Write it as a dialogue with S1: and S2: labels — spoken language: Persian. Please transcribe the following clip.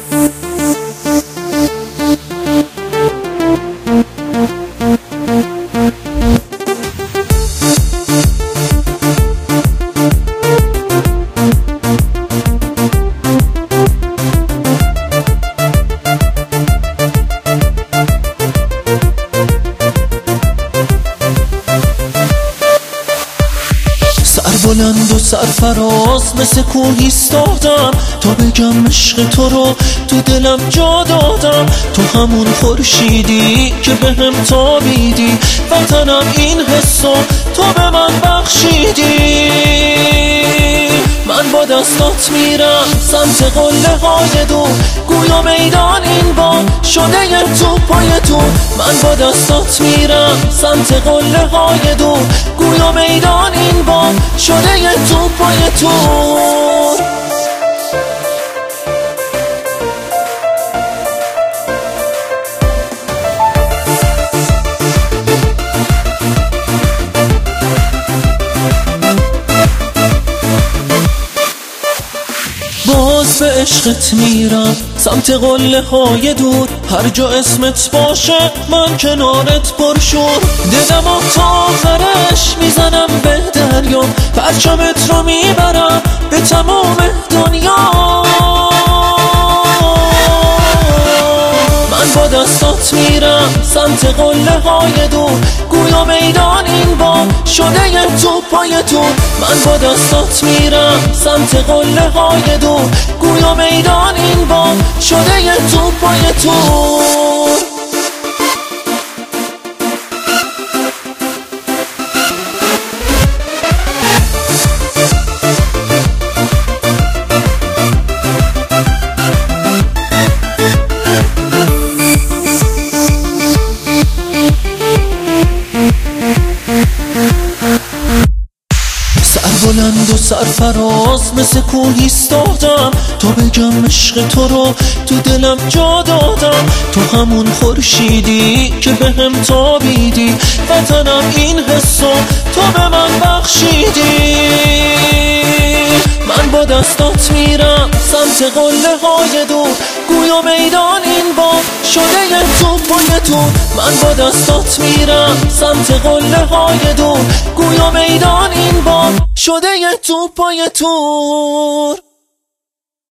S1: بلند و سرفراز مثل کوه ایستادم تا بگم عشق تو رو تو دلم جا دادم. تو همون خورشیدی که بهم تابیدی، وطنم این حسو تو به من بخشیدی. من با دستات میرم سمت قله های دور، گویا میدان این بار شده یه توپای تو. من با دستات میرم سمت قله های دور، گویا میدان این بار شده یه توپای تو. باز به عشقت میرم سمت قله های دور، هر جا اسمت باشه من کنارت پرشور. دلمو تا آخرش میزنم به دریا، پرچمت رو میبرم به تمام دنیا. من با دستات میرم سمت قله های دور، گویا میدان این بار شده یه توپای تو. من با دستات میرم سمت قله های دور، گویا میدان این بار شده یه توپای تو. بلند و سرفراز مثل کوه ایستادم تا بگم عشق تو رو تو دلم جا دادم. تو همون خورشیدی که بهم تابیدی، وطنم این حسو تو به من بخشیدی. من با دستات میرم سمت قله های دور، گویا میدان این بار شده یه توپای تو. من با دستات میرم سمت قله های دور، گویا میدان این بار شده یه توپای تو.